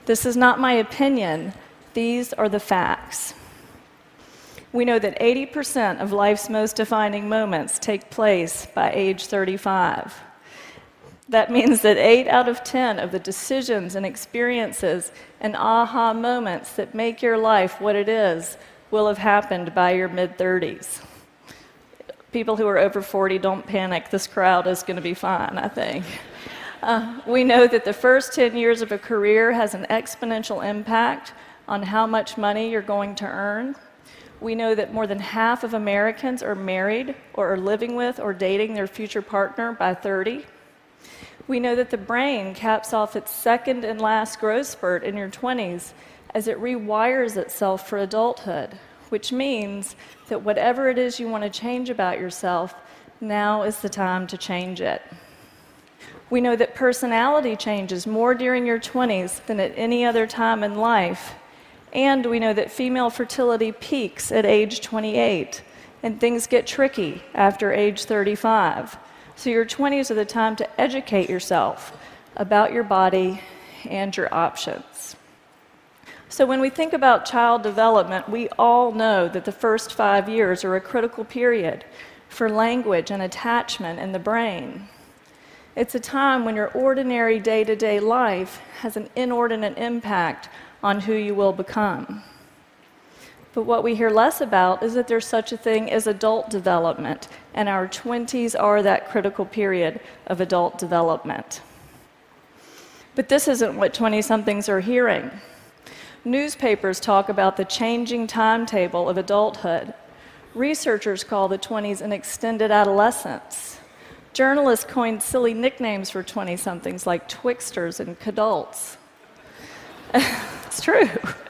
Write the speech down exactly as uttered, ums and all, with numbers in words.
This is not my opinion. These are the facts. We know that eighty percent of life's most defining moments take place by age thirty-five. That means that eight out of ten of the decisions and experiences and aha moments that make your life what it is will have happened by your mid-thirties. People who are over forty, don't panic. This crowd is going to be fine, I think. Uh, we know that the first ten years of a career has an exponential impact on how much money you're going to earn. We know that more than half of Americans are married or are living with or dating their future partner by thirty. We know that the brain caps off its second and last growth spurt in your twenties as it rewires itself for adulthood, which means that whatever it is you want to change about yourself, now is the time to change it. We know that personality changes more during your twenties than at any other time in life. And we know that female fertility peaks at age twenty-eight, and things get tricky after age thirty-five. So your twenties are the time to educate yourself about your body and your options. So when we think about child development, we all know that the first five years are a critical period for language and attachment in the brain. It's a time when your ordinary day-to-day life has an inordinate impact on who you will become. But what we hear less about is that there's such a thing as adult development, and our twenties are that critical period of adult development. But this isn't what twenty-somethings are hearing. Newspapers talk about the changing timetable of adulthood. Researchers call the twenties an extended adolescence. Journalists coined silly nicknames for twenty-somethings like twixters and cadults. It's true.